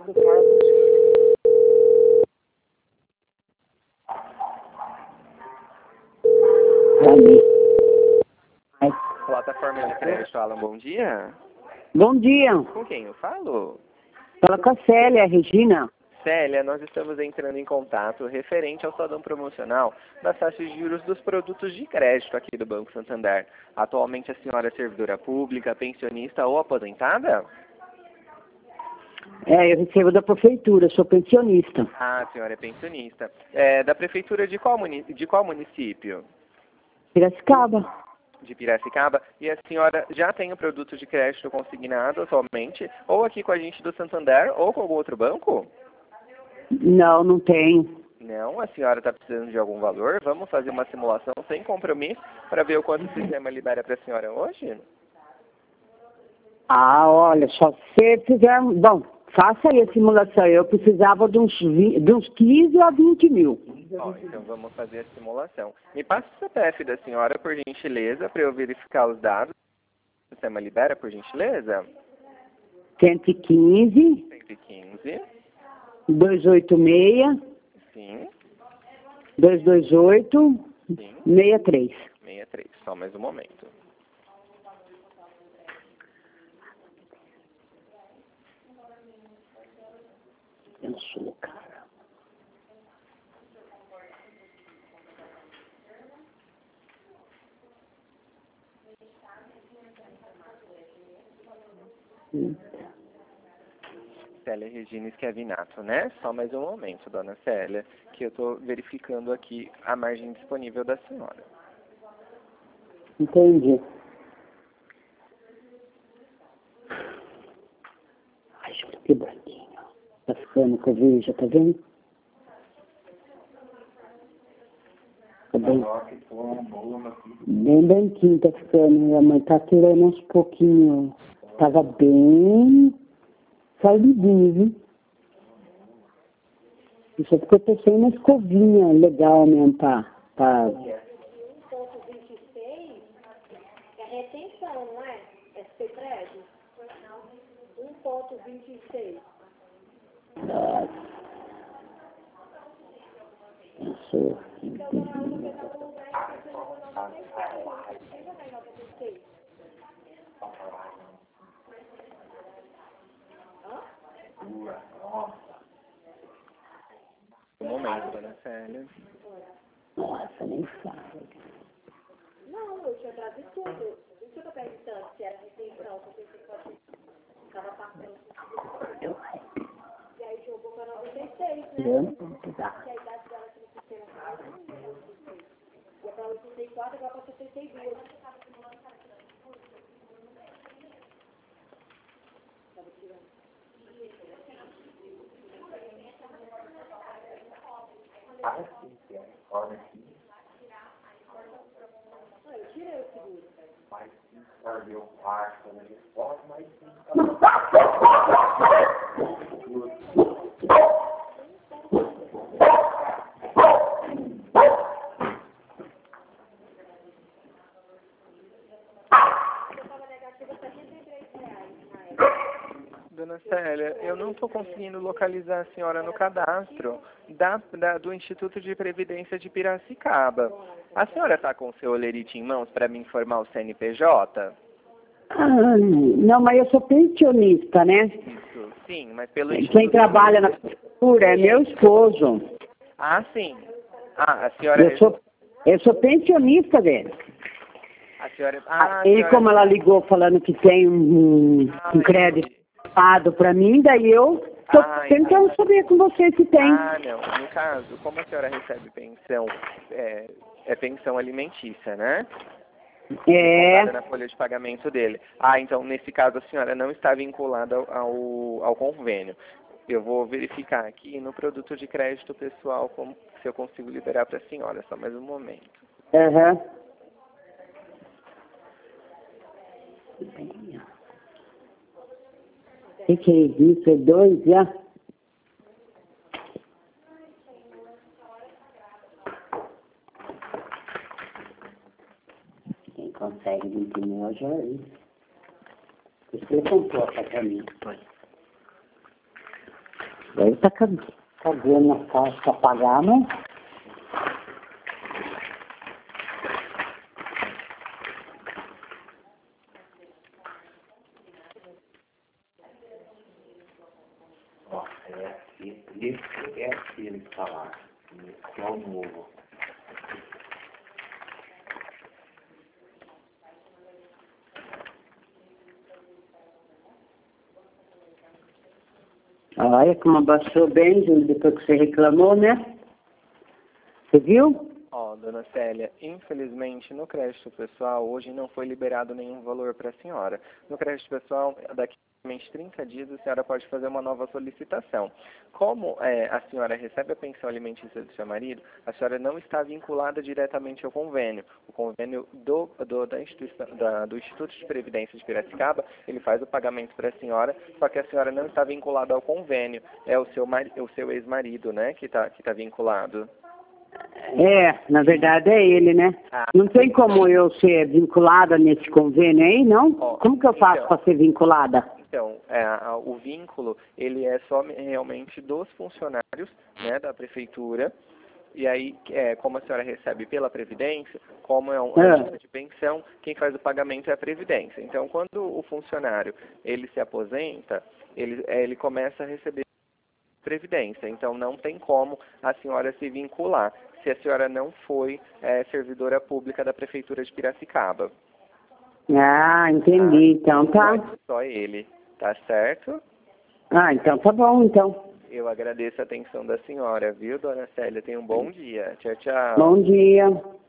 Obrigado, Carlos. Plataforma de crédito, Alan, bom dia. Bom dia. Com quem eu falo? Fala com a Célia, Regina. Célia, nós estamos entrando em contato referente ao saldo promocional das taxas de juros dos produtos de crédito aqui do Banco Santander. Atualmente a senhora é servidora pública, pensionista ou aposentada? Eu recebo da prefeitura, sou pensionista. Ah, a senhora é pensionista. Da prefeitura de qual município? Piracicaba. De Piracicaba. E a senhora já tem o produto de crédito consignado atualmente? Ou aqui com a gente do Santander ou com algum outro banco? Não, não tem. Não, a senhora está precisando de algum valor? Vamos fazer uma simulação sem compromisso para ver o quanto o sistema libera para a senhora hoje? Ah, olha, só se você fizer... Bom, faça aí a simulação. Eu precisava de uns 15 a 20 mil. Ó, então vamos fazer a simulação. Me passa o CPF da senhora, por gentileza, para eu verificar os dados. O sistema libera, por gentileza? 115, 115. 286, Sim. 228, Sim. 63. 63. Só mais um momento. Pensou, cara. Célia Regina Schiavinato, né? Só mais um momento, dona Célia, que eu estou verificando aqui a margem disponível da senhora. Entendi. Ai, Júlio, que branquinho. Tá ficando com a veja, tá vendo? Tá bem branquinho, tá ficando. Minha mãe tá tirando uns pouquinhos. Tava bem saludinho, viu? Isso é porque eu tô sem uma escovinha legal mesmo pra... 1,26 é retenção, não é? SP prédio? 1,26. Nossa. Pensou. Um momento, dona Célia. Nossa, nem fala. Não, eu tinha trazido tudo. Isso que eu tô perguntando, se era retenção, porque você pode... Ficava passando. E aí jogou para 96, né? Eu não vou pegar. Que a idade dela aqui no sistema foi 96. E é para 84, agora para 72. Tava tirando. Eu tirei o seguro. Mas se perdeu parte da resposta, mas Dona Célia, eu não estou conseguindo localizar a senhora no cadastro do Instituto de Previdência de Piracicaba. A senhora está com o seu olerite em mãos para me informar o CNPJ? Ah, não, mas eu sou pensionista, né? Isso, sim, mas pelo Quem Instituto... trabalha na prefeitura é meu esposo. Ah, sim. Ah, a senhora... Eu sou pensionista dele. A senhora... E como ela ligou falando que tem um crédito para mim, daí eu tô tentando saber com você se tem. Ah, não. No caso, como a senhora recebe pensão, é pensão alimentícia, né? Contada na folha de pagamento dele. Ah, então, nesse caso, a senhora não está vinculada ao convênio. Eu vou verificar aqui no produto de crédito pessoal se eu consigo liberar para a senhora. Só mais um momento. Aham. O que é isso? É 2 já? Quem consegue 20 mil já é isso. Você comprou para mim. Foi. Ele tá cagando na caixa pra pagar, né? Ó, esse é aquele que tá lá. Esse é o novo. Olha como abaixou bem, Júlio, depois que você reclamou, né? Você viu? Ó, dona Célia, infelizmente no crédito pessoal hoje não foi liberado nenhum valor para a senhora. No crédito pessoal, daqui a 30 dias a senhora pode fazer uma nova solicitação. Como a senhora recebe a pensão alimentícia do seu marido, a senhora não está vinculada diretamente ao convênio. O convênio do Instituto de Previdência de Piracicaba, ele faz o pagamento para a senhora, só que a senhora não está vinculada ao convênio. É o seu ex-marido, né, que tá vinculado. Na verdade é ele, né? Não tem como eu ser vinculada nesse convênio aí, não? Como que eu faço para ser vinculada? Então, o vínculo, ele é só realmente dos funcionários, né, da prefeitura. E aí, como a senhora recebe pela Previdência, como é um tipo de pensão, quem faz o pagamento é a Previdência. Então, quando o funcionário ele se aposenta, ele começa a receber Previdência. Então, não tem como a senhora se vincular se a senhora não foi servidora pública da Prefeitura de Piracicaba. Ah, entendi. Então tá. Só ele, tá certo? Ah, então tá bom, então. Eu agradeço a atenção da senhora, viu, dona Célia? Tenha um bom dia. Tchau, tchau. Bom dia.